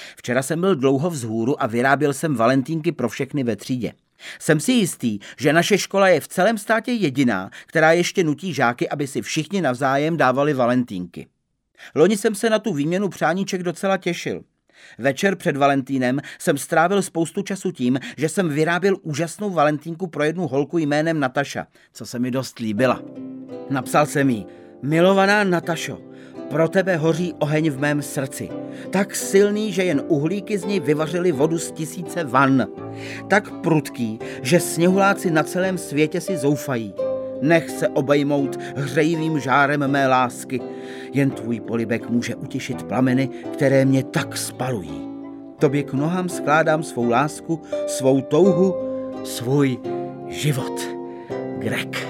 Včera jsem byl dlouho vzhůru a vyráběl jsem valentínky pro všechny ve třídě. Jsem si jistý, že naše škola je v celém státě jediná, která ještě nutí žáky, aby si všichni navzájem dávali valentínky. Loni jsem se na tu výměnu přáníček docela těšil. Večer před Valentínem jsem strávil spoustu času tím, že jsem vyráběl úžasnou valentínku pro jednu holku jménem Nataša, co se mi dost líbila. Napsal jsem jí: milovaná Natašo, pro tebe hoří oheň v mém srdci. Tak silný, že jen uhlíky z něj vyvařily vodu z 1000 van. Tak prudký, že sněhuláci na celém světě si zoufají. Nech se obejmout hřejivým žárem mé lásky. Jen tvůj polibek může utišit plameny, které mě tak spalují. Tobě k nohám skládám svou lásku, svou touhu, svůj život. Greg.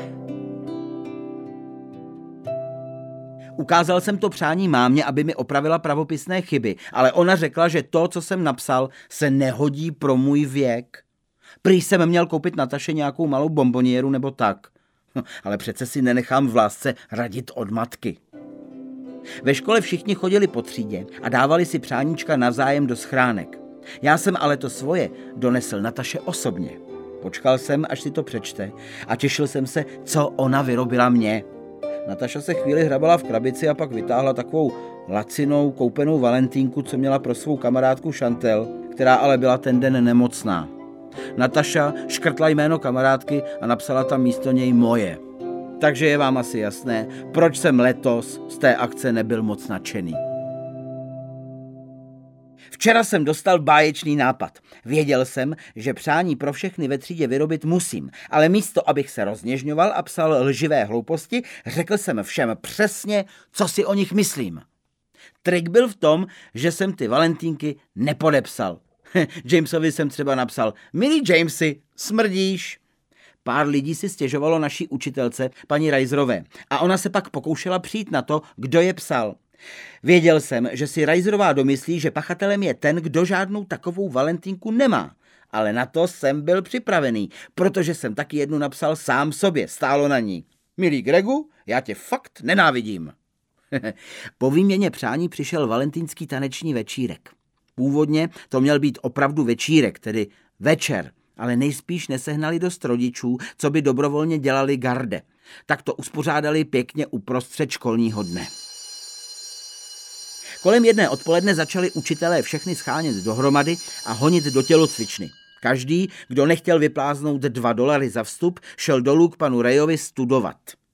Ukázal jsem to přání mámě, aby mi opravila pravopisné chyby, ale ona řekla, že to, co jsem napsal, se nehodí pro můj věk. Prý jsem měl koupit Nataše nějakou malou bonboniéru nebo tak. Ale přece si nenechám v lásce radit od matky. Ve škole všichni chodili po třídě a dávali si přáníčka navzájem do schránek. Já jsem ale to svoje donesl Nataše osobně. Počkal jsem, až si to přečte, a těšil jsem se, co ona vyrobila mě. Nataša se chvíli hrabala v krabici a pak vytáhla takovou lacinou koupenou valentínku, co měla pro svou kamarádku Chantel, která ale byla ten den nemocná. Nataša škrtla jméno kamarádky a napsala tam místo něj moje. Takže je vám asi jasné, proč jsem letos z té akce nebyl moc nadšený. Včera jsem dostal báječný nápad. Věděl jsem, že přání pro všechny ve třídě vyrobit musím, ale místo, abych se rozněžňoval a psal lživé hlouposti, řekl jsem všem přesně, co si o nich myslím. Trik byl v tom, že jsem ty valentínky nepodepsal. Jamesovi jsem třeba napsal: milý Jamesy, smrdíš. Pár lidí si stěžovalo naší učitelce, paní Reiserové, a ona se pak pokoušela přijít na to, kdo je psal. Věděl jsem, že si Reiserová domyslí, že pachatelem je ten, kdo žádnou takovou valentínku nemá. Ale na to jsem byl připravený, protože jsem taky jednu napsal sám sobě, stálo na ní: milý Gregu, já tě fakt nenávidím. Po výměně přání přišel valentýnský taneční večírek. Původně to měl být opravdu večírek, tedy večer, ale nejspíš nesehnali dost rodičů, co by dobrovolně dělali garde. Tak to uspořádali pěkně uprostřed školního dne. Kolem 1 odpoledne začali učitelé všechny schánět dohromady a honit do tělocvičny. Každý, kdo nechtěl vypláznout $2 za vstup, šel dolů k panu Rayovi studovat.